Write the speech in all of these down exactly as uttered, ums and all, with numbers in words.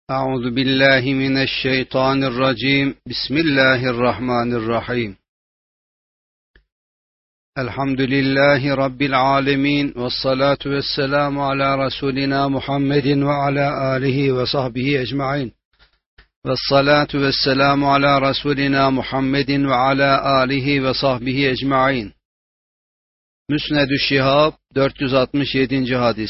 أعوذ بالله من الشيطان الرجيم بسم الله الرحمن الرحيم الحمد لله رب العالمين والصلاة والسلام على رسولنا محمد وعلى آله وصحبه أجمعين والصلاة والسلام على رسولنا محمد وعلى آله وصحبه أجمعين. Müsned-ü Şihab dört yüz altmış yedinci hadis.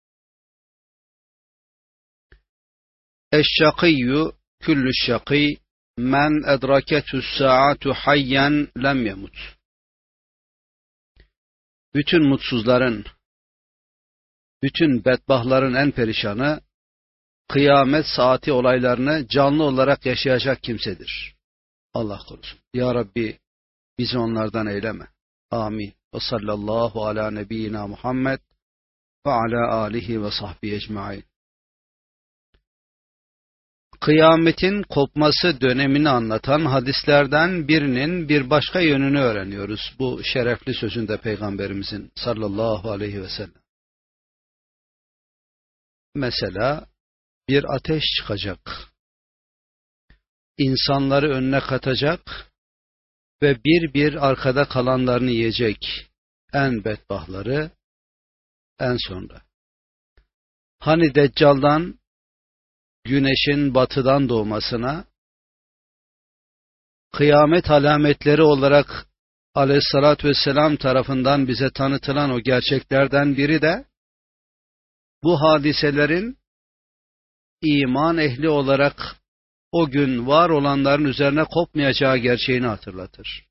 Eşşakiyyu küllü şakî men edraketü's saatu hayyen lem yemut. Bütün mutsuzların, bütün bedbahtların en perişanı, kıyamet saati olaylarını canlı olarak yaşayacak kimsedir. Allah korusun. Ya Rabbi bizi onlardan eyleme. Amin. Ve sallallahu ala nebiyyina Muhammed ve ala alihi ve sahbihi ecmaîn. Kıyametin kopması dönemini anlatan hadislerden birinin bir başka yönünü öğreniyoruz. Bu şerefli sözünde Peygamberimizin sallallahu aleyhi ve sellem. Mesela bir ateş çıkacak. İnsanları önüne katacak ve bir bir arkada kalanlarını yiyecek. En bedbahtları en sonra. Hani Deccal'dan güneşin batıdan doğmasına, kıyamet alametleri olarak Aleyhissalatü vesselam tarafından bize tanıtılan o gerçeklerden biri de bu hadiselerin iman ehli olarak o gün var olanların üzerine kopmayacağı gerçeğini hatırlatır.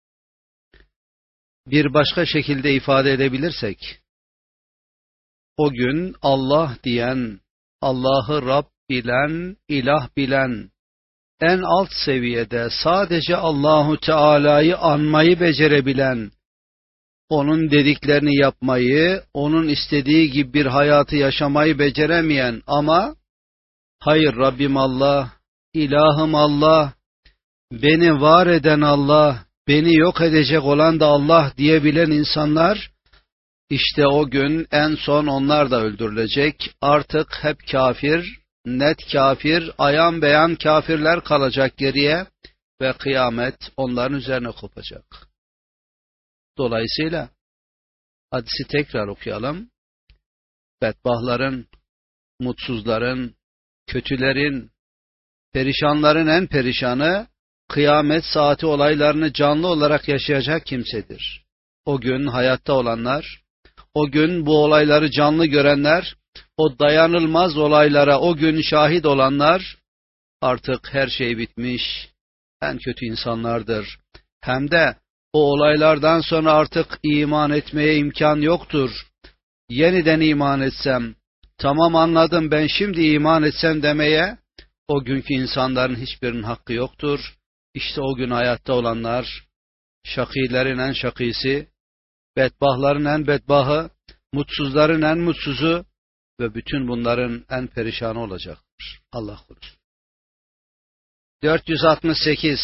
Bir başka şekilde ifade edebilirsek, o gün Allah diyen, Allah'ı Rab bilen, ilah bilen, en alt seviyede sadece Allahu Teala'yı anmayı becerebilen, onun dediklerini yapmayı, onun istediği gibi bir hayatı yaşamayı beceremeyen ama hayır Rabbim Allah, ilahım Allah, beni var eden Allah, beni yok edecek olan da Allah diyebilen insanlar, işte o gün en son onlar da öldürülecek. Artık hep kafir, net kafir, ayan beyan kafirler kalacak geriye ve kıyamet onların üzerine kopacak. Dolayısıyla hadisi tekrar okuyalım. Bedbahtların, mutsuzların, kötülerin, perişanların en perişanı, kıyamet saati olaylarını canlı olarak yaşayacak kimsedir. O gün hayatta olanlar, o gün bu olayları canlı görenler, o dayanılmaz olaylara o gün şahit olanlar, artık her şey bitmiş, en kötü insanlardır. Hem de o olaylardan sonra artık iman etmeye imkan yoktur. Yeniden iman etsem, tamam anladım ben şimdi iman etsem demeye, o günkü insanların hiçbirinin hakkı yoktur. İşte o gün hayatta olanlar, şakîlerin en şakîsi, bedbahtların en bedbahı, mutsuzların en mutsuzu ve bütün bunların en perişanı olacaktır. Allah korusun. dört yüz altmış sekiz.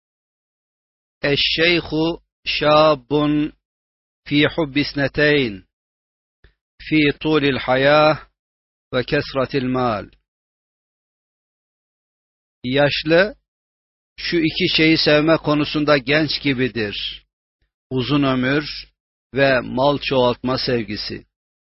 Eşşeyhu şâbun fî hubbisneteyn fî tûlil hayâh ve kesratil mal. Yaşlı şu iki şeyi sevme konusunda genç gibidir. Uzun ömür ve mal çoğaltma sevgisi.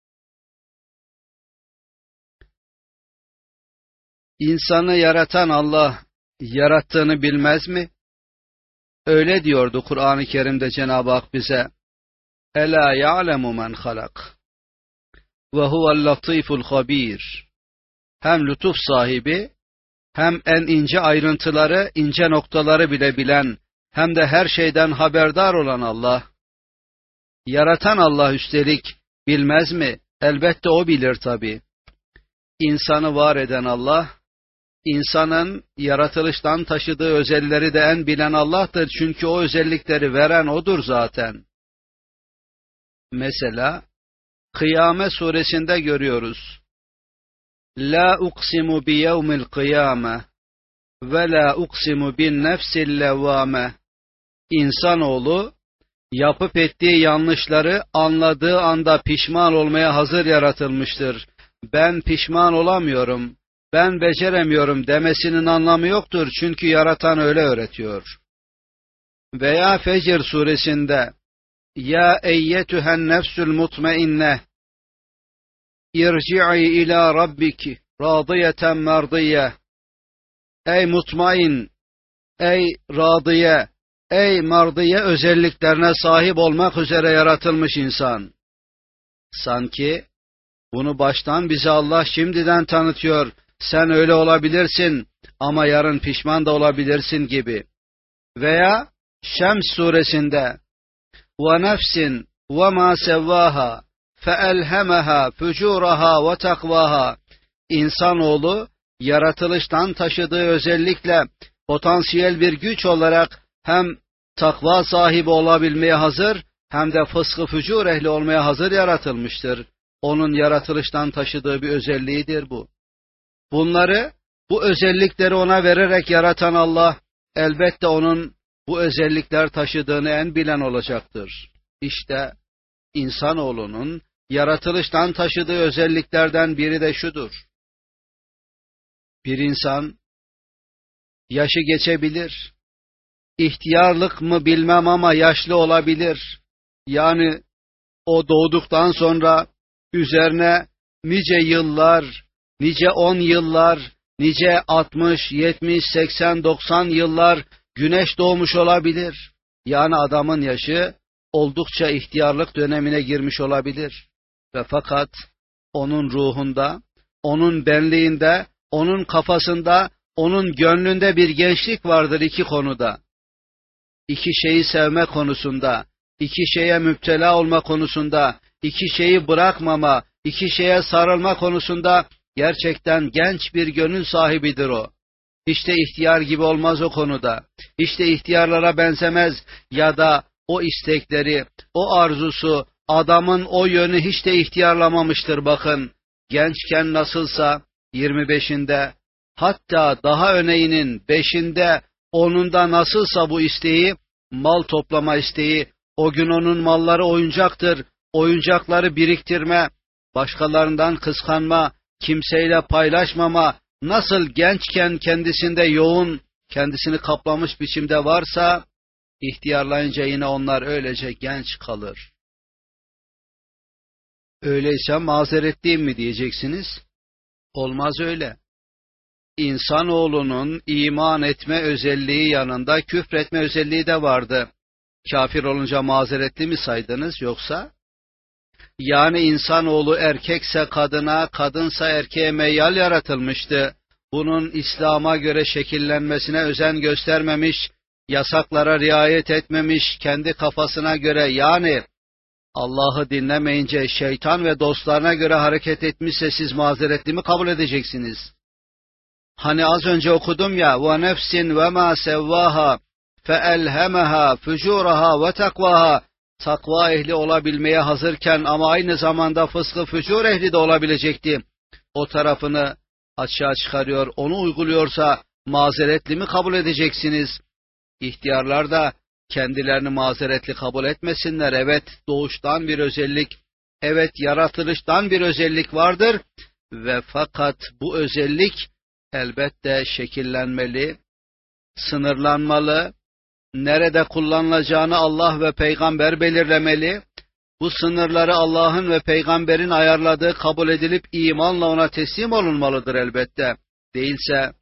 İnsanı yaratan Allah yarattığını bilmez mi? Öyle diyordu Kur'an-ı Kerim'de Cenab-ı Hak bize. Ela ya'lemu men halak ve huvel latiful habir. Hem lütuf sahibi, hem en ince ayrıntıları, ince noktaları bile bilen, hem de her şeyden haberdar olan Allah. Yaratan Allah üstelik bilmez mi? Elbette o bilir tabii. İnsanı var eden Allah, insanın yaratılıştan taşıdığı özellikleri de en bilen Allah'tır. Çünkü o özellikleri veren O'dur zaten. Mesela Kıyamet suresinde görüyoruz. La uqsimu bi yevmil kıyame ve la uqsimu bin nefsil levvame. İnsanoğlu yapıp ettiği yanlışları anladığı anda pişman olmaya hazır yaratılmıştır. Ben pişman olamıyorum. ben beceremiyorum demesinin anlamı yoktur. Çünkü yaratan öyle öğretiyor. Veya Fecr suresinde ya eyyetühen nefsül mutmainneh irci'i ila rabbiki radiyeten merdiyye. Ey mutmain, ey radiye, ey mardiye özelliklerine sahip olmak üzere yaratılmış insan. Sanki bunu baştan bize Allah şimdiden tanıtıyor. Sen öyle olabilirsin ama yarın pişman da olabilirsin gibi. Veya Şems suresinde وَنَفْسٍ وَمَا سَوَّاهَا فَأَلْهَمَهَا فُجُورَهَا وَتَقْوَاهَا. İnsanoğlu yaratılıştan taşıdığı özellikle potansiyel bir güç olarak hem takva sahibi olabilmeye hazır hem de fıskı fücur ehli olmaya hazır yaratılmıştır. Onun yaratılıştan taşıdığı bir özelliğidir bu. Bunları, bu özellikleri ona vererek yaratan Allah, elbette onun bu özellikler taşıdığını en bilen olacaktır. İşte insanoğlunun yaratılıştan taşıdığı özelliklerden biri de şudur. Bir insan yaşı geçebilir. İhtiyarlık mı bilmem ama yaşlı olabilir. Yani o doğduktan sonra üzerine nice yıllar, nice on yıllar, nice altmış, yetmiş, seksen, doksan yıllar güneş doğmuş olabilir. Yani adamın yaşı oldukça ihtiyarlık dönemine girmiş olabilir. Ve fakat onun ruhunda, onun benliğinde, onun kafasında, onun gönlünde bir gençlik vardır iki konuda. İki şeyi sevme konusunda, iki şeye müptela olma konusunda, iki şeyi bırakmama, iki şeye sarılma konusunda gerçekten genç bir gönül sahibidir o. Hiç de ihtiyar gibi olmaz o konuda. Hiç de ihtiyarlara benzemez ya da o istekleri, o arzusu, adamın o yönü hiç de ihtiyarlamamıştır bakın. Gençken nasılsa yirmi beşinde, hatta daha öneyinin beşinde, onunda nasılsa bu isteği, mal toplama isteği, o gün onun malları oyuncaktır, oyuncakları biriktirme, başkalarından kıskanma, kimseyle paylaşmama, nasıl gençken kendisinde yoğun, kendisini kaplamış biçimde varsa, ihtiyarlayınca yine onlar öylece genç kalır. Öyleyse mazeretliyim mi diyeceksiniz? Olmaz öyle. İnsanoğlunun iman etme özelliği yanında küfretme özelliği de vardı. Kafir olunca mazeretli mi saydınız yoksa? Yani insanoğlu erkekse kadına, kadınsa erkeğe meyyal yaratılmıştı. Bunun İslam'a göre şekillenmesine özen göstermemiş, yasaklara riayet etmemiş, kendi kafasına göre yani Allah'ı dinlemeyince şeytan ve dostlarına göre hareket etmişse siz mazeretli mi kabul edeceksiniz? Hani az önce okudum ya, وَنَفْسٍ وَمَا سَوَّاهَا فَأَلْهَمَهَا فُجُورَهَا وَتَقْوَاهَا. Takva ehli olabilmeye hazırken ama aynı zamanda fıskı fücur ehli de olabilecekti. O tarafını açığa çıkarıyor, onu uyguluyorsa mazeretli mi kabul edeceksiniz? İhtiyarlar da kendilerini mazeretli kabul etmesinler. Evet, doğuştan bir özellik, evet yaratılıştan bir özellik vardır ve fakat bu özellik elbette şekillenmeli, sınırlanmalı, nerede kullanılacağını Allah ve peygamber belirlemeli, bu sınırları Allah'ın ve peygamberin ayarladığı kabul edilip imanla ona teslim olunmalıdır elbette. Değilse,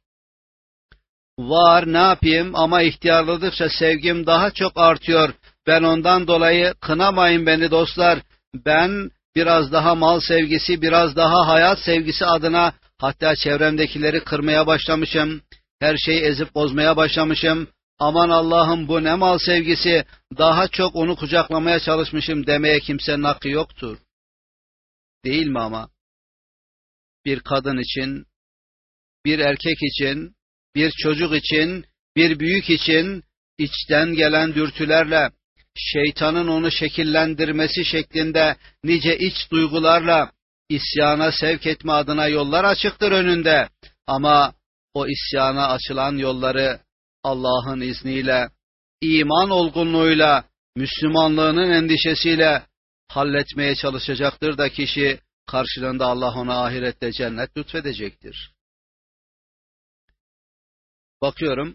var ne yapayım ama ihtiyarladıkça sevgim daha çok artıyor, ben ondan dolayı kınamayın beni dostlar, ben biraz daha mal sevgisi, biraz daha hayat sevgisi adına hatta çevremdekileri kırmaya başlamışım, her şeyi ezip bozmaya başlamışım, aman Allah'ım bu ne mal sevgisi, daha çok onu kucaklamaya çalışmışım demeye kimsenin hakkı yoktur. Değil mi ama? Bir kadın için, bir erkek için, bir çocuk için, bir büyük için içten gelen dürtülerle, şeytanın onu şekillendirmesi şeklinde nice iç duygularla isyana sevk etme adına yollar açıktır önünde. Ama o isyana açılan yolları Allah'ın izniyle, iman olgunluğuyla, Müslümanlığının endişesiyle halletmeye çalışacaktır da kişi karşılığında Allah ona ahirette cennet lütfedecektir. Bakıyorum,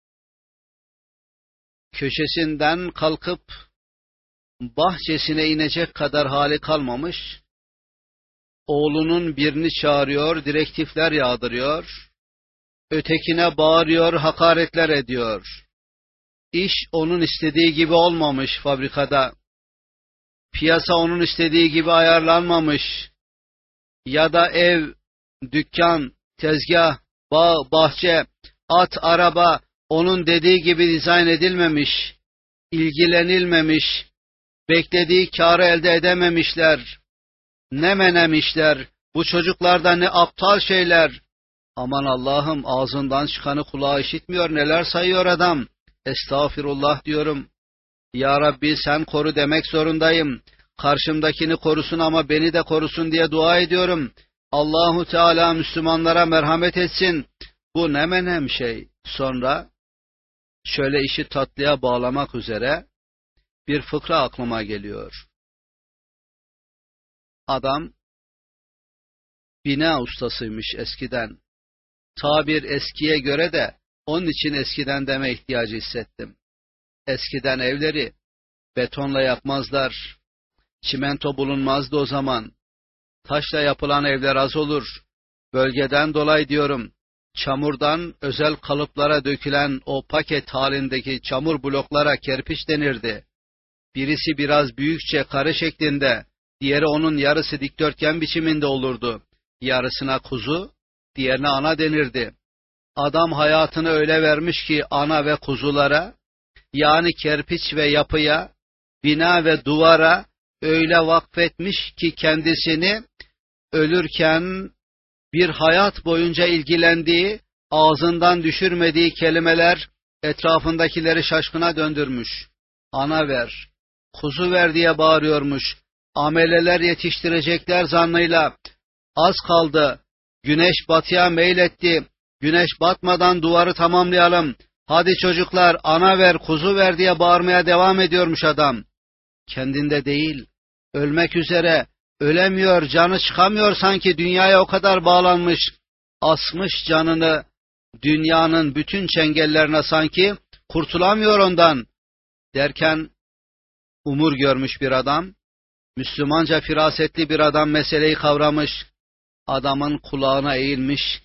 köşesinden kalkıp bahçesine inecek kadar hali kalmamış, oğlunun birini çağırıyor, direktifler yağdırıyor, ötekine bağırıyor, hakaretler ediyor. İş onun istediği gibi olmamış fabrikada, piyasa onun istediği gibi ayarlanmamış, ya da ev, dükkan, tezgah, bağ, bahçe, at, araba onun dediği gibi dizayn edilmemiş, ilgilenilmemiş, beklediği kârı elde edememişler, ne menemişler, bu çocuklarda ne aptal şeyler. Aman Allah'ım, ağzından çıkanı kulağı işitmiyor, neler sayıyor adam. Estağfirullah diyorum. Ya Rabbi sen koru demek zorundayım. Karşımdakini korusun ama beni de korusun diye dua ediyorum. Allahu Teala Müslümanlara merhamet etsin. Bu ne menem şey. Sonra şöyle işi tatlıya bağlamak üzere bir fıkra aklıma geliyor. Adam bina ustasıymış eskiden. Tabir eskiye göre de onun için eskiden deme ihtiyacı hissettim. Eskiden evleri betonla yapmazlar. Çimento bulunmazdı o zaman. Taşla yapılan evler az olur. Bölgeden dolayı diyorum. Çamurdan özel kalıplara dökülen o paket halindeki çamur bloklara kerpiç denirdi. Birisi biraz büyükçe kare şeklinde, diğeri onun yarısı dikdörtgen biçiminde olurdu. Yarısına kuzu, diğerine ana denirdi. Adam hayatını öyle vermiş ki ana ve kuzulara, yani kerpiç ve yapıya, bina ve duvara öyle vakfetmiş ki kendisini ölürken bir hayat boyunca ilgilendiği, ağzından düşürmediği kelimeler etrafındakileri şaşkına döndürmüş. Ana ver, kuzu ver diye bağırıyormuş. Ameleler yetiştirecekler zannıyla. Az kaldı, güneş batıya meyletti. Güneş batmadan duvarı tamamlayalım. Hadi çocuklar, ana ver, kuzu ver diye bağırmaya devam ediyormuş adam. Kendinde değil, ölmek üzere, ölemiyor, canı çıkamıyor sanki, dünyaya o kadar bağlanmış, asmış canını dünyanın bütün çengellerine sanki, kurtulamıyor ondan. Derken umur görmüş bir adam, Müslümanca firasetli bir adam meseleyi kavramış, adamın kulağına eğilmiş,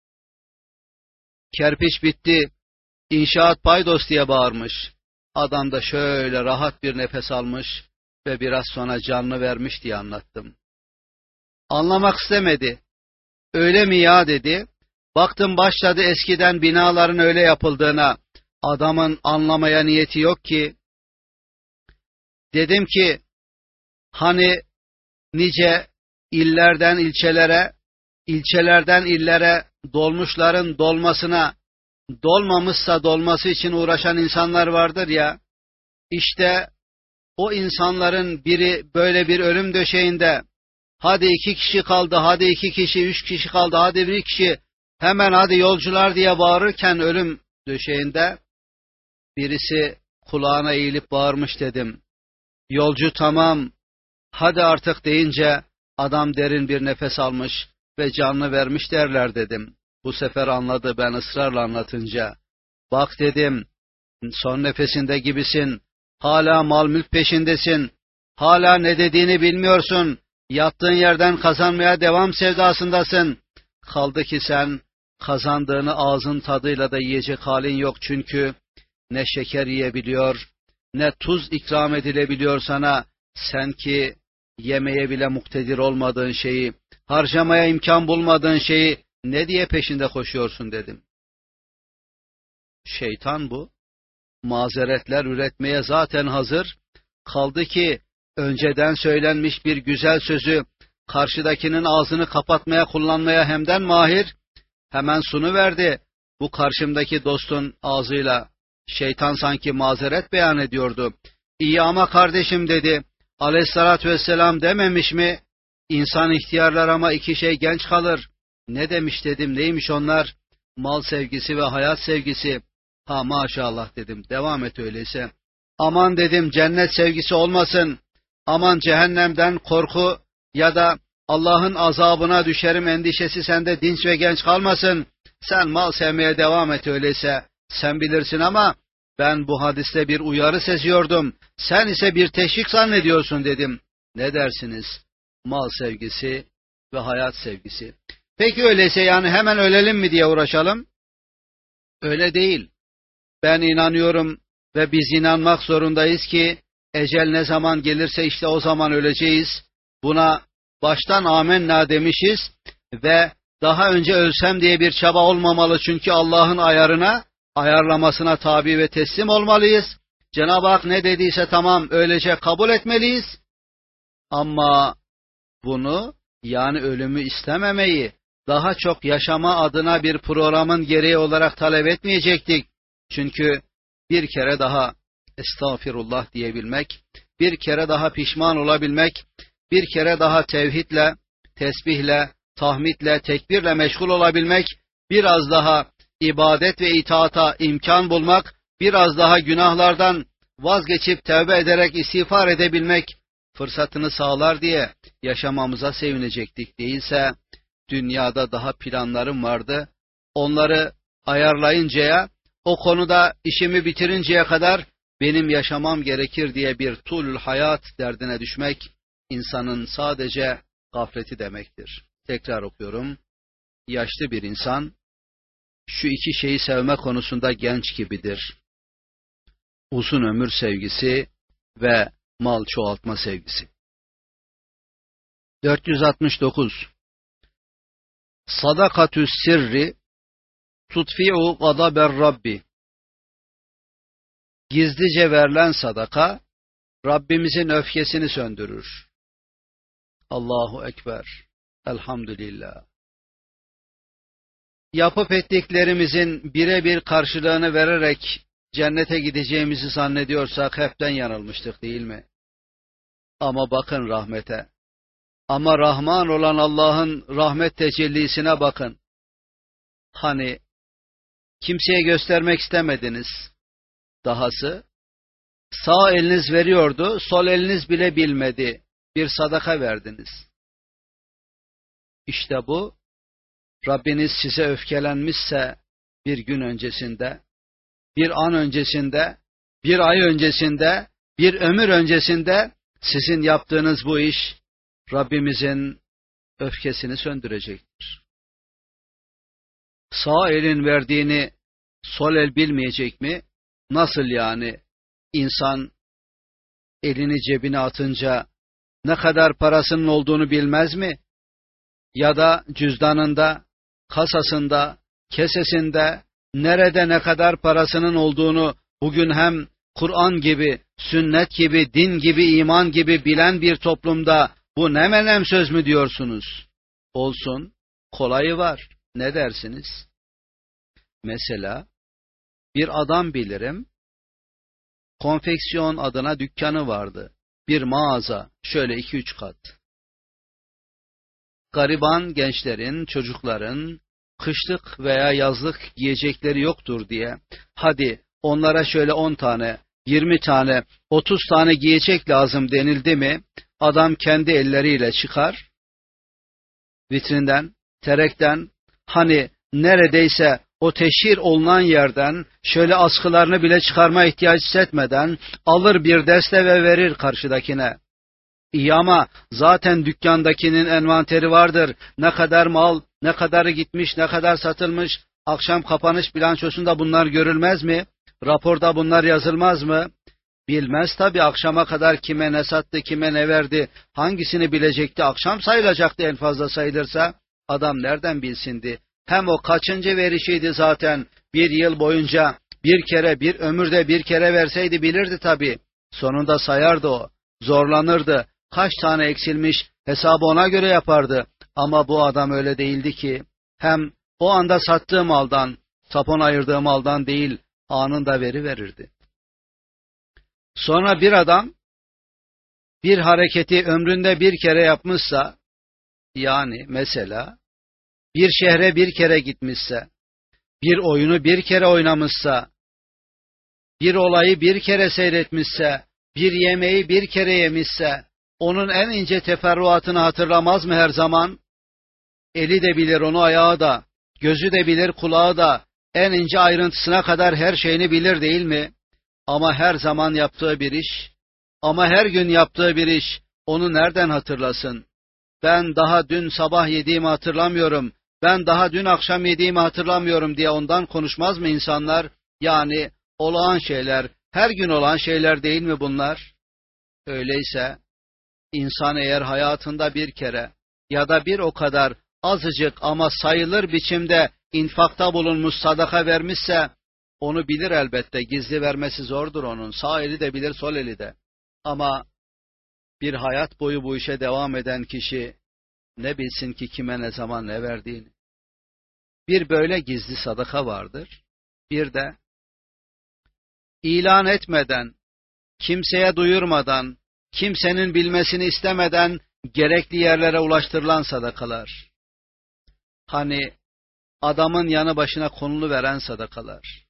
kerpiç bitti, İnşaat paydos diye bağırmış. Adam da şöyle rahat bir nefes almış ve biraz sonra canını vermiş diye anlattım. Anlamak istemedi. Öyle mi ya dedi. Baktım başladı eskiden binaların öyle yapıldığına. Adamın anlamaya niyeti yok ki. Dedim ki hani nice illerden ilçelere, ilçelerden illere dolmuşların dolmasına, dolmamışsa dolması için uğraşan insanlar vardır ya, işte o insanların biri böyle bir ölüm döşeğinde, hadi iki kişi kaldı, hadi iki kişi, üç kişi kaldı, hadi bir kişi, hemen hadi yolcular diye bağırırken ölüm döşeğinde, birisi kulağına eğilip bağırmış dedim. Yolcu tamam, hadi artık deyince, adam derin bir nefes almış ve canını vermiş derler dedim. Bu sefer anladı ben ısrarla anlatınca. Bak dedim, son nefesinde gibisin, hala mal mülk peşindesin, hala ne dediğini bilmiyorsun, yattığın yerden kazanmaya devam sevdasındasın. Kaldı ki sen kazandığını ağzın tadıyla da yiyecek halin yok çünkü ne şeker yiyebiliyor, ne tuz ikram edilebiliyor sana, sen ki yemeye bile muktedir olmadığın şeyi, harcamaya imkan bulmadığın şeyi, ne diye peşinde koşuyorsun dedim. Şeytan bu. Mazeretler üretmeye zaten hazır. Kaldı ki önceden söylenmiş bir güzel sözü karşıdakinin ağzını kapatmaya kullanmaya hemden mahir. Hemen sunuverdi. Bu karşımdaki dostun ağzıyla. Şeytan sanki mazeret beyan ediyordu. İyi ama kardeşim dedi. Aleyhissalatü vesselam dememiş mi? İnsan ihtiyarlar ama iki şey genç kalır. Ne demiş dedim, neymiş onlar? Mal sevgisi ve hayat sevgisi. Ha maşallah dedim, devam et öyleyse. Aman dedim cennet sevgisi olmasın. Aman cehennemden korku ya da Allah'ın azabına düşerim endişesi sende dinç ve genç kalmasın. sen mal sevmeye devam et öyleyse, sen bilirsin ama ben bu hadiste bir uyarı seziyordum, sen ise bir teşvik zannediyorsun dedim. Ne dersiniz? Mal sevgisi ve hayat sevgisi. Peki öyleyse yani hemen ölelim mi diye uğraşalım? Öyle değil. Ben inanıyorum ve biz inanmak zorundayız ki ecel ne zaman gelirse işte o zaman öleceğiz. Buna baştan amenna demişiz ve daha önce ölsem diye bir çaba olmamalı çünkü Allah'ın ayarına, ayarlamasına tabi ve teslim olmalıyız. Cenab-ı Hak ne dediyse tamam öylece kabul etmeliyiz. Ama bunu yani ölümü istememeyi daha çok yaşama adına bir programın gereği olarak talep etmeyecektik. Çünkü bir kere daha estağfirullah diyebilmek, bir kere daha pişman olabilmek, bir kere daha tevhidle, tesbihle, tahmidle, tekbirle meşgul olabilmek, biraz daha ibadet ve itaata imkan bulmak, biraz daha günahlardan vazgeçip tevbe ederek istiğfar edebilmek fırsatını sağlar diye yaşamamıza sevinecektik. Değilse dünyada daha planlarım vardı. Onları ayarlayıncaya, o konuda işimi bitirinceye kadar benim yaşamam gerekir diye bir tulül hayat derdine düşmek, insanın sadece gafleti demektir. Tekrar okuyorum. Yaşlı bir insan, şu iki şeyi sevme konusunda genç gibidir. Uzun ömür sevgisi ve mal çoğaltma sevgisi. dört yüz altmış dokuz. Sadakatü sirri tutfi'u gadaber Rabbi. Gizlice verilen sadaka, Rabbimizin öfkesini söndürür. Allahu Ekber. Elhamdülillah. Yapıp ettiklerimizin birebir karşılığını vererek cennete gideceğimizi zannediyorsak hepten yanılmıştık değil mi? Ama bakın rahmete. Ama Rahman olan Allah'ın rahmet tecellisine bakın. Hani kimseye göstermek istemediniz. Dahası sağ eliniz veriyordu, sol eliniz bile bilmedi. Bir sadaka verdiniz. İşte bu, Rabbiniz size öfkelenmişse bir gün öncesinde, bir an öncesinde, bir ay öncesinde, bir ömür öncesinde sizin yaptığınız bu iş Rabbimizin öfkesini söndürecektir. Sağ elin verdiğini sol el bilmeyecek mi? Nasıl yani? İnsan elini cebine atınca ne kadar parasının olduğunu bilmez mi? Ya da cüzdanında, kasasında, kesesinde, nerede ne kadar parasının olduğunu bugün hem Kur'an gibi, sünnet gibi, din gibi, iman gibi bilen bir toplumda bu ne menem söz mü diyorsunuz? Olsun, kolayı var. Ne dersiniz? Mesela bir adam bilirim, konfeksiyon adına dükkanı vardı. Bir mağaza, şöyle iki üç kat. Gariban gençlerin, çocukların kışlık veya yazlık giyecekleri yoktur diye, hadi onlara şöyle on tane, yirmi tane, otuz tane giyecek lazım denildi mi, adam kendi elleriyle çıkar, vitrinden, terekten, hani neredeyse o teşhir olunan yerden şöyle askılarını bile çıkarma ihtiyaç hissetmeden alır bir deste ve verir karşıdakine. İyi ama zaten dükkandakinin envanteri vardır. Ne kadar mal, ne kadarı gitmiş, ne kadar satılmış, akşam kapanış bilançosunda bunlar görülmez mi? Raporda bunlar yazılmaz mı? Bilmez tabii, akşama kadar kime ne sattı, kime ne verdi, hangisini bilecekti, akşam sayılacaktı en fazla sayılırsa. Adam nereden bilsindi? Hem o kaçıncı verişiydi zaten, bir yıl boyunca bir kere, bir ömürde bir kere verseydi bilirdi tabii. Sonunda sayardı o, zorlanırdı, kaç tane eksilmiş hesabı ona göre yapardı. Ama bu adam öyle değildi ki, hem o anda sattığı maldan, tapon ayırdığı maldan değil, anında veri verirdi. Sonra bir adam, bir hareketi ömründe bir kere yapmışsa, yani mesela, bir şehre bir kere gitmişse, bir oyunu bir kere oynamışsa, bir olayı bir kere seyretmişse, bir yemeği bir kere yemişse, onun en ince teferruatını hatırlamaz mı her zaman? Eli de bilir onu, ayağı da. Gözü de bilir, kulağı da en ince ayrıntısına kadar her şeyini bilir değil mi? Ama her zaman yaptığı bir iş, ama her gün yaptığı bir iş onu nereden hatırlasın? Ben daha dün sabah yediğimi hatırlamıyorum, ben daha dün akşam yediğimi hatırlamıyorum diye ondan konuşmaz mı insanlar? Yani olağan şeyler, her gün olan şeyler değil mi bunlar? Öyleyse insan eğer hayatında bir kere ya da bir o kadar azıcık ama sayılır biçimde infakta bulunmuş, sadaka vermişse onu bilir elbette. Gizli vermesi zordur onun. Sağ eli de bilir, sol eli de. Ama bir hayat boyu bu işe devam eden kişi ne bilsin ki kime ne zaman ne verdiğini. Bir böyle gizli sadaka vardır. Bir de ilan etmeden, kimseye duyurmadan, kimsenin bilmesini istemeden gerekli yerlere ulaştırılan sadakalar. Hani adamın yanı başına konulu veren sadakalar.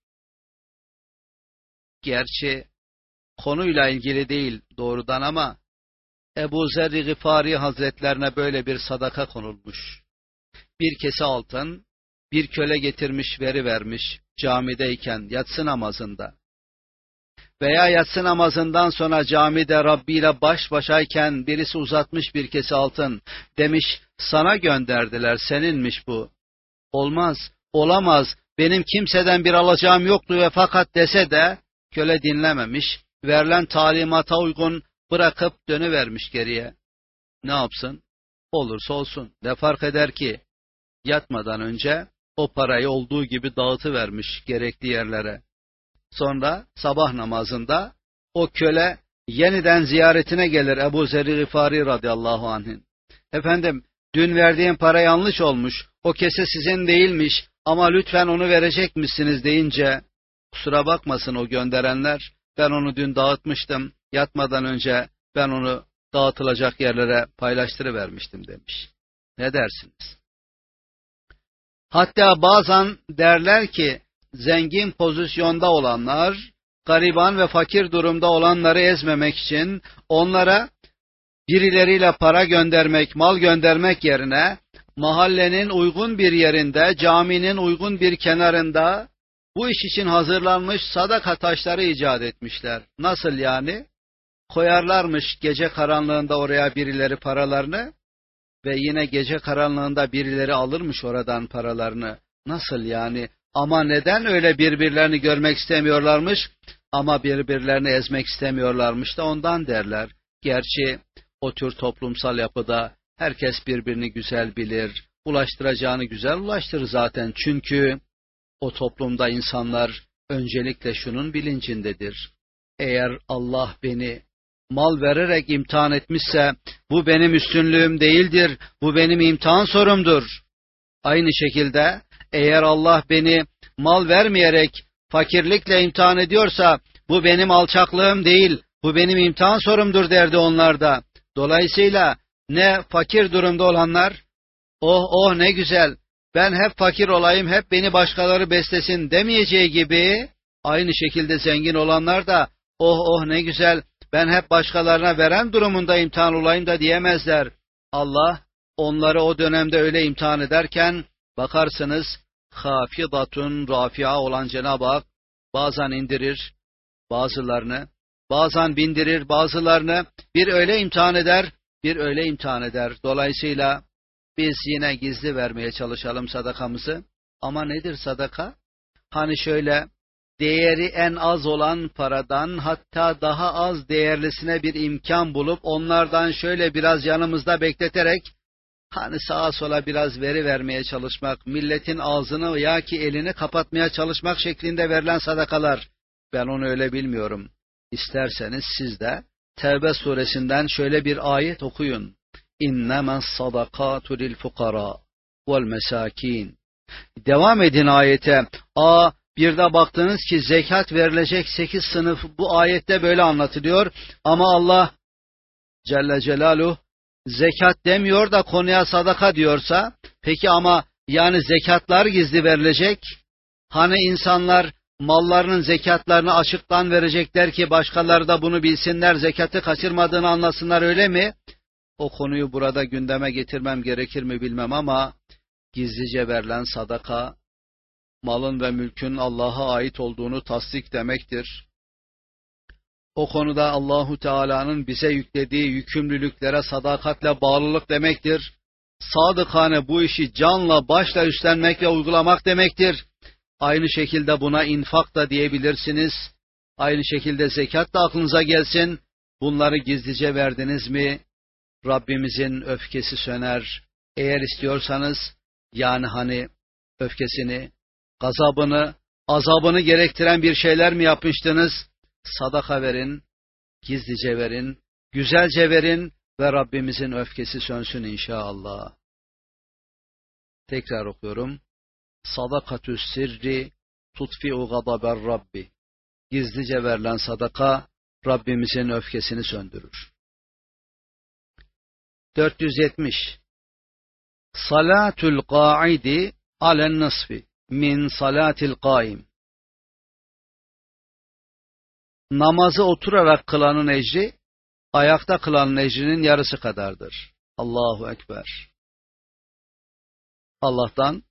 Gerçi konuyla ilgili değil doğrudan ama Ebu Zer-i Gıfari Hazretlerine böyle bir sadaka konulmuş. Bir kese altın, bir köle getirmiş, veri vermiş camideyken, yatsı namazında. Veya yatsı namazından sonra camide Rabbi ile baş başayken birisi uzatmış bir kese altın, demiş sana gönderdiler, seninmiş bu. Olmaz, olamaz, benim kimseden bir alacağım yoktu ve fakat dese de köle dinlememiş, verilen talimata uygun bırakıp dönüvermiş geriye. Ne yapsın? Olursa olsun, ne fark eder ki? Yatmadan önce o parayı olduğu gibi dağıtıvermiş gerekli yerlere. Sonra sabah namazında o köle yeniden ziyaretine gelir Ebu Zer-i Gıfari radıyallahu anh'ın. Efendim, dün verdiğim para yanlış olmuş, o kese sizin değilmiş ama lütfen onu verecek misiniz deyince, kusura bakmasın o gönderenler, ben onu dün dağıtmıştım, yatmadan önce ben onu dağıtılacak yerlere paylaştırıvermiştim demiş. Ne dersiniz? Hatta bazen derler ki, zengin pozisyonda olanlar, gariban ve fakir durumda olanları ezmemek için onlara birileriyle para göndermek, mal göndermek yerine mahallenin uygun bir yerinde, caminin uygun bir kenarında bu iş için hazırlanmış sadaka taşları icat etmişler. Nasıl yani? Koyarlarmış gece karanlığında oraya birileri paralarını ve yine gece karanlığında birileri alırmış oradan paralarını. Nasıl yani? Ama neden öyle birbirlerini görmek istemiyorlarmış? Ama birbirlerini ezmek istemiyorlarmış da ondan derler. Gerçi o tür toplumsal yapıda herkes birbirini güzel bilir, ulaştıracağını güzel ulaştırır zaten. Çünkü o toplumda insanlar öncelikle şunun bilincindedir. Eğer Allah beni mal vererek imtihan etmişse bu benim üstünlüğüm değildir, bu benim imtihan sorumdur. Aynı şekilde eğer Allah beni mal vermeyerek fakirlikle imtihan ediyorsa bu benim alçaklığım değil, bu benim imtihan sorumdur derdi onlar da. Dolayısıyla ne fakir durumda olanlar, oh oh ne güzel, ben hep fakir olayım, hep beni başkaları beslesin demeyeceği gibi, aynı şekilde zengin olanlar da, oh oh ne güzel, ben hep başkalarına veren durumunda imtihan olayım da diyemezler. Allah onları o dönemde öyle imtihan ederken, bakarsınız, hafidatun rafia olan Cenab-ı Hak bazen indirir bazılarını, bazen bindirir bazılarını, bir öyle imtihan eder, bir öyle imtihan eder. Dolayısıyla biz yine gizli vermeye çalışalım sadakamızı. Ama nedir sadaka? Hani şöyle, değeri en az olan paradan hatta daha az değerlisine bir imkan bulup onlardan şöyle biraz yanımızda bekleterek hani sağa sola biraz veri vermeye çalışmak, milletin ağzını ya ki elini kapatmaya çalışmak şeklinde verilen sadakalar. Ben onu öyle bilmiyorum. İsterseniz siz de Tevbe suresinden şöyle bir ayet okuyun. İnnemâs sadakâtu lil fukara vel mesâkîn. Devam edin ayete. A bir de baktınız ki zekat verilecek sekiz sınıf bu ayette böyle anlatılıyor. Ama Allah Celle Celaluhu zekat demiyor da konuya sadaka diyorsa, peki ama yani zekatlar gizli verilecek. Hani insanlar mallarının zekatlarını açıktan verecekler ki başkaları da bunu bilsinler, zekatı kaçırmadığını anlasınlar, öyle mi? O konuyu burada gündeme getirmem gerekir mi bilmem ama gizlice verilen sadaka, malın ve mülkün Allah'a ait olduğunu tasdik demektir. O konuda Allahu Teala'nın bize yüklediği yükümlülüklere sadakatle bağlılık demektir. Sadıkane bu işi canla başla üstlenmek ve uygulamak demektir. Aynı şekilde buna infak da diyebilirsiniz. Aynı şekilde zekat da aklınıza gelsin. Bunları gizlice verdiniz mi, Rabbimizin öfkesi söner. Eğer istiyorsanız, yani hani öfkesini, gazabını, azabını gerektiren bir şeyler mi yapmıştınız? Sadaka verin, gizlice verin, güzelce verin ve Rabbimizin öfkesi sönsün inşallah. Tekrar okuyorum. Sadakatü sirri tutfi'u gadaber Rabbi. Gizlice verilen sadaka Rabbimizin öfkesini söndürür. dört yüz yetmiş. Salatul qa'idi alen nasfi min salatil qaim. Namazı oturarak kılanın ecri, ayakta kılanın ecrinin yarısı kadardır. Allahu Ekber. Allah'tan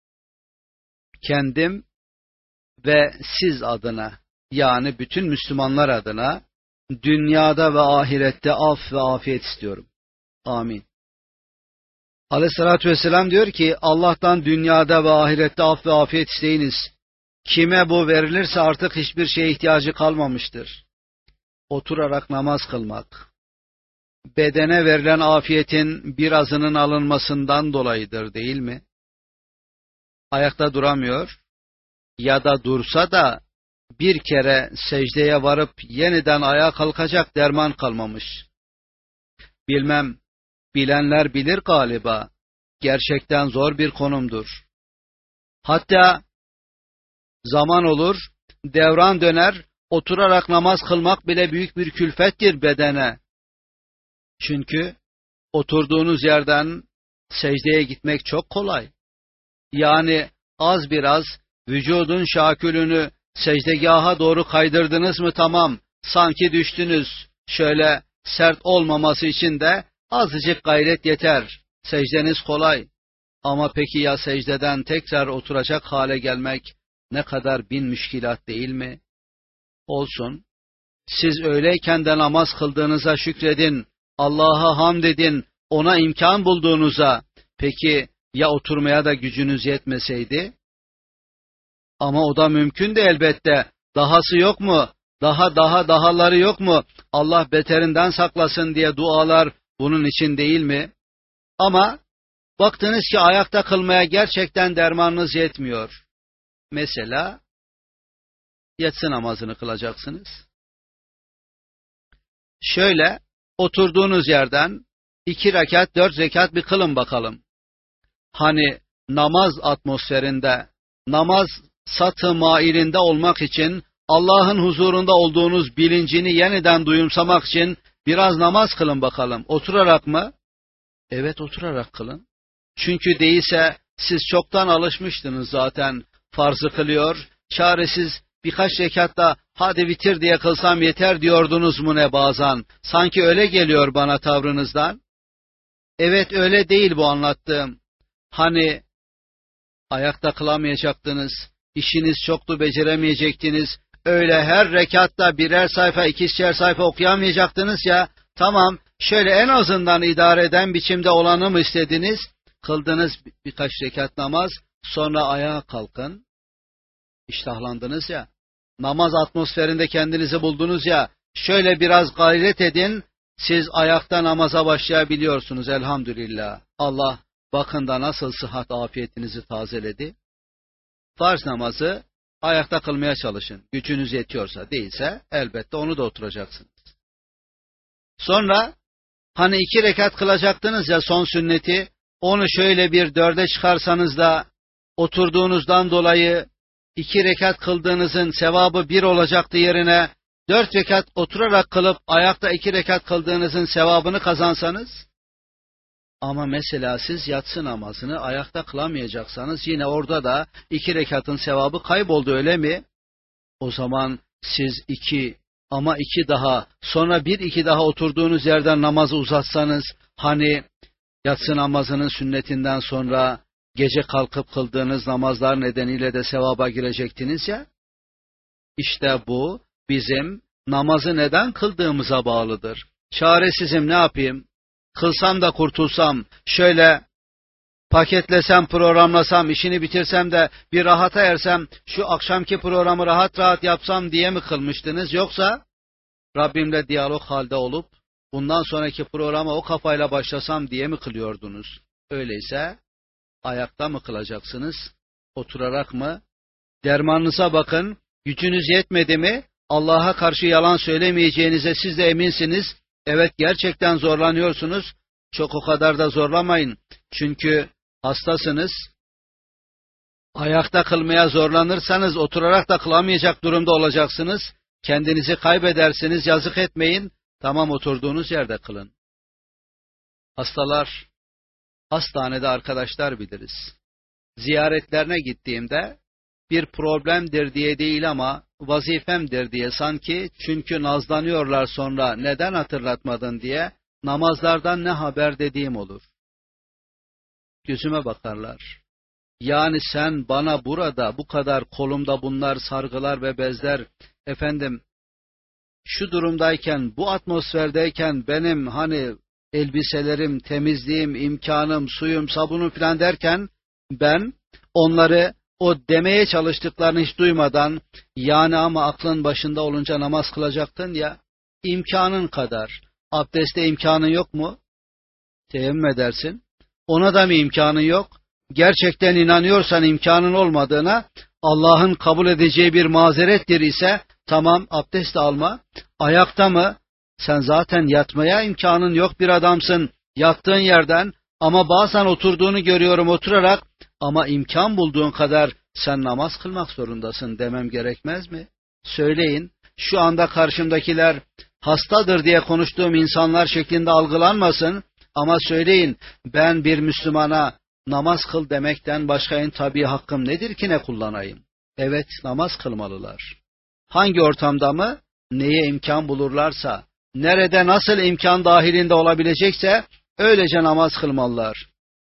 kendim ve siz adına, yani bütün Müslümanlar adına dünyada ve ahirette af ve afiyet istiyorum. Amin. Aleyhissalatü vesselam diyor ki, Allah'tan dünyada ve ahirette af ve afiyet isteyiniz. Kime bu verilirse artık hiçbir şeye ihtiyacı kalmamıştır. Oturarak namaz kılmak, bedene verilen afiyetin birazının alınmasından dolayıdır, değil mi? Ayakta duramıyor ya da dursa da bir kere secdeye varıp yeniden ayağa kalkacak derman kalmamış. Bilmem, bilenler bilir galiba. Gerçekten zor bir konumdur. Hatta zaman olur, devran döner, oturarak namaz kılmak bile büyük bir külfettir bedene. Çünkü oturduğunuz yerden secdeye gitmek çok kolay. Yani az biraz vücudun şakülünü secdegaha doğru kaydırdınız mı tamam, sanki düştünüz. Şöyle sert olmaması için de azıcık gayret yeter. Secdeniz kolay. Ama peki ya secdeden tekrar oturacak hale gelmek ne kadar bin müşkilat değil mi? Olsun. Siz öyleyken de namaz kıldığınıza şükredin. Allah'a hamd edin. Ona imkan bulduğunuza. Peki ya oturmaya da gücünüz yetmeseydi? Ama o da mümkün de elbette. Dahası yok mu? Daha daha dahaları yok mu? Allah beterinden saklasın diye dualar bunun için değil mi? Ama baktınız ki ayakta kılmaya gerçekten dermanınız yetmiyor. Mesela yatsı namazını kılacaksınız. Şöyle oturduğunuz yerden iki rekat, dört rekat bir kılın bakalım. Hani namaz atmosferinde, namaz satı mailinde olmak için, Allah'ın huzurunda olduğunuz bilincini yeniden duyumsamak için biraz namaz kılın bakalım. Oturarak mı? Evet, oturarak kılın. Çünkü değilse siz çoktan alışmıştınız zaten. Farzı kılıyor, çaresiz birkaç rekatta hadi bitir diye kılsam yeter diyordunuz mu ne bazen? Sanki öyle geliyor bana tavrınızdan. Evet, öyle değil bu anlattığım. Hani ayakta kılamayacaktınız, işiniz çoktu beceremeyecektiniz, öyle her rekatta birer sayfa, ikişer sayfa okuyamayacaktınız ya, tamam, şöyle en azından idare eden biçimde olanı mı istediniz? Kıldınız birkaç rekat namaz, sonra ayağa kalkın. İştahlandınız ya, namaz atmosferinde kendinizi buldunuz ya, şöyle biraz gayret edin, siz ayakta namaza başlayabiliyorsunuz elhamdülillah. Allah bakın da nasıl sıhhat afiyetinizi tazeledi. Farz namazı ayakta kılmaya çalışın. Gücünüz yetiyorsa, değilse elbette onu da oturacaksınız. Sonra hani iki rekat kılacaktınız ya son sünneti, onu şöyle bir dörde çıkarsanız da oturduğunuzdan dolayı iki rekat kıldığınızın sevabı bir olacaktı yerine dört rekat oturarak kılıp ayakta iki rekat kıldığınızın sevabını kazansanız. Ama mesela siz yatsı namazını ayakta kılamayacaksanız yine orada da iki rekatın sevabı kayboldu, öyle mi? O zaman siz iki ama iki daha, sonra bir iki daha oturduğunuz yerden namazı uzatsanız, hani yatsı namazının sünnetinden sonra gece kalkıp kıldığınız namazlar nedeniyle de sevaba girecektiniz ya. İşte bu bizim namazı neden kıldığımıza bağlıdır. Çaresizim, ne yapayım? Kılsam da kurtulsam, şöyle paketlesem, programlasam, işini bitirsem de bir rahata ersem, şu akşamki programı rahat rahat yapsam diye mi kılmıştınız? Yoksa Rabbimle diyalog halde olup bundan sonraki programa o kafayla başlasam diye mi kılıyordunuz? Öyleyse ayakta mı kılacaksınız? Oturarak mı? Dermanınıza bakın. Gücünüz yetmedi mi? Allah'a karşı yalan söylemeyeceğinize siz de eminsiniz. Evet, gerçekten zorlanıyorsunuz. Çok o kadar da zorlamayın. Çünkü hastasınız. Ayakta kılmaya zorlanırsanız oturarak da kılamayacak durumda olacaksınız. Kendinizi kaybedersiniz. Yazık etmeyin. Tamam, oturduğunuz yerde kılın. Hastalar, hastanede arkadaşlar biliriz. Ziyaretlerine gittiğimde bir problemdir diye değil ama vazifemdir diye sanki, çünkü nazlanıyorlar sonra neden hatırlatmadın diye, namazlardan ne haber dediğim olur. Gözüme bakarlar. Yani sen bana burada bu kadar kolumda bunlar, sargılar ve bezler, efendim şu durumdayken, bu atmosferdeyken benim hani elbiselerim, temizliğim, imkanım, suyum, sabunum filan derken ben onları o demeye çalıştıklarını hiç duymadan, yani ama aklın başında olunca namaz kılacaktın ya, imkanın kadar, abdeste imkanın yok mu? Teyemmüm edersin. Ona da mı imkanın yok? Gerçekten inanıyorsan imkanın olmadığına, Allah'ın kabul edeceği bir mazerettir ise, tamam, abdest alma. Ayakta mı? Sen zaten yatmaya imkanın yok bir adamsın, yattığın yerden, ama bazen oturduğunu görüyorum oturarak, ama imkan bulduğun kadar sen namaz kılmak zorundasın demem gerekmez mi? Söyleyin, şu anda karşımdakiler hastadır diye konuştuğum insanlar şeklinde algılanmasın, ama söyleyin, ben bir Müslümana namaz kıl demekten başka en tabii hakkım nedir ki ne kullanayım? Evet, namaz kılmalılar. Hangi ortamda mı? Neye imkan bulurlarsa, nerede nasıl imkan dahilinde olabilecekse öylece namaz kılmalılar.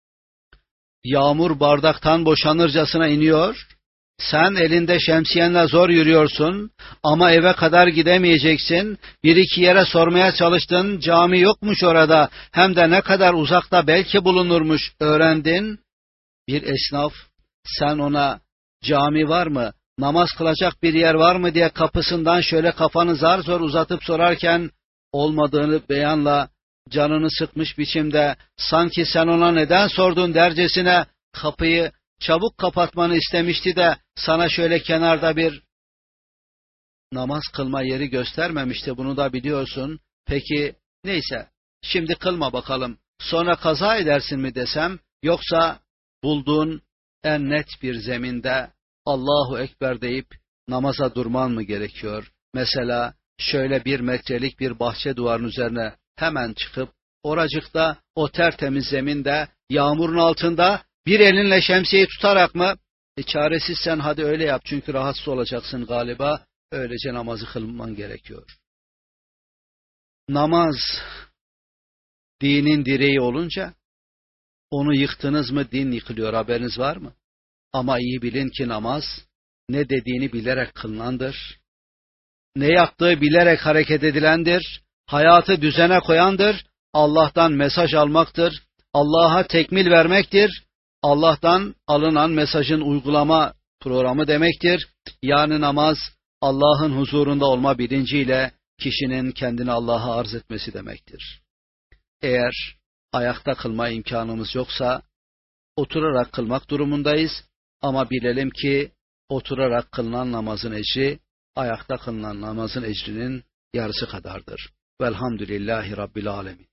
Yağmur bardaktan boşanırcasına iniyor, sen elinde şemsiyenle zor yürüyorsun ama eve kadar gidemeyeceksin, bir iki yere sormaya çalıştın, cami yokmuş orada, hem de ne kadar uzakta belki bulunurmuş, öğrendin. Bir esnaf, sen ona cami var mı, namaz kılacak bir yer var mı diye kapısından şöyle kafanı zar zor uzatıp sorarken, olmadığını beyanla canını sıkmış biçimde, sanki sen ona neden sordun dercesine kapıyı çabuk kapatmanı istemişti de sana şöyle kenarda bir namaz kılma yeri göstermemişti, bunu da biliyorsun. Peki neyse, şimdi kılma bakalım, sonra kaza edersin mi desem, yoksa bulduğun en net bir zeminde Allahu Ekber deyip namaza durman mı gerekiyor? Mesela şöyle bir metrelik bir bahçe duvarının üzerine hemen çıkıp oracıkta o tertemiz zeminde yağmurun altında bir elinle şemsiyeyi tutarak mı? E çaresizsen hadi öyle yap, çünkü rahatsız olacaksın galiba. Öylece namazı kılman gerekiyor. Namaz dinin direği olunca onu yıktınız mı din yıkılıyor, haberiniz var mı? Ama iyi bilin ki namaz ne dediğini bilerek kılınandır. Ne yaptığı bilerek hareket edilendir. Hayatı düzene koyandır. Allah'tan mesaj almaktır. Allah'a tekmil vermektir. Allah'tan alınan mesajın uygulama programı demektir. Yani namaz Allah'ın huzurunda olma bilinciyle kişinin kendini Allah'a arz etmesi demektir. Eğer ayakta kılma imkanımız yoksa oturarak kılmak durumundayız. Ama bilelim ki oturarak kılınan namazın ecri ayakta kılınan namazın ecrinin yarısı kadardır. Velhamdülillahi Rabbil Alemin.